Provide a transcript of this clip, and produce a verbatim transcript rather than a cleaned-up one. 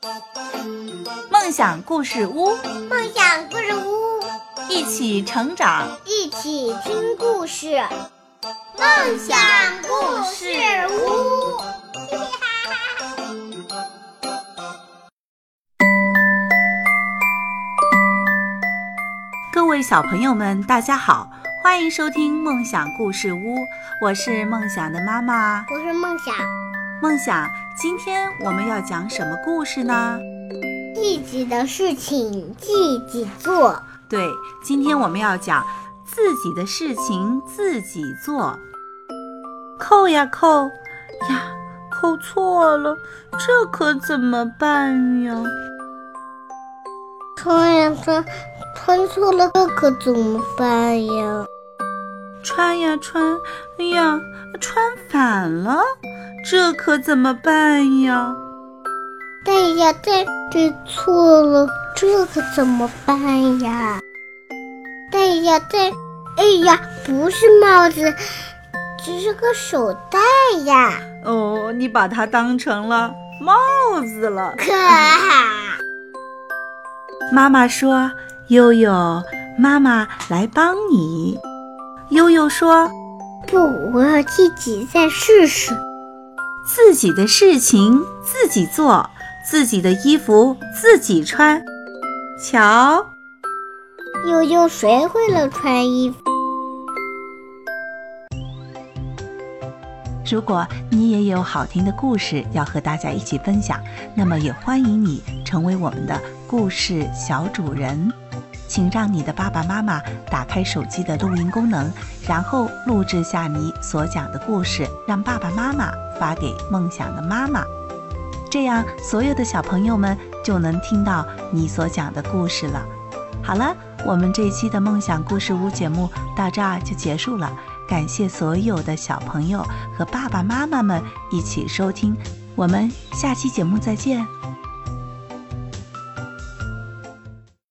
梦想故事屋， 梦想故事屋， 一起成长， 一起听故事。梦想故事屋。 各位小朋友们，大家好，欢迎收听梦想故事屋，我是梦想的妈妈， 我是梦想。 梦想，今天我们要讲什么故事呢？ 自己的事情自己做。 对，今天我们要讲自己的事情自己做。扣呀扣呀，扣错了，这可怎么办呀？ 穿呀穿，穿错了，这可怎么办呀？ 穿呀穿，哎呀，穿反了，这可怎么办呀？ 戴呀戴，戴错了，这可怎么办呀？戴呀戴，哎呀，不是帽子，只是个手带呀。 哦，你把它当成了帽子了。妈妈说，悠悠，妈妈来帮你。悠悠说， 不，我要自己再试试。 自己的事情自己做，自己的衣服自己穿。瞧， 悠悠谁会了穿衣服？ 如果你也有好听的故事要和大家一起分享，那么也欢迎你成为我们的故事小主人。请让你的爸爸妈妈打开手机的录音功能，然后录制下你所讲的故事，让爸爸妈妈发给梦想的妈妈。这样所有的小朋友们就能听到你所讲的故事了。好了，我们这一期的梦想故事屋节目到这儿就结束了，感谢所有的小朋友和爸爸妈妈们一起收听，我们下期节目再见。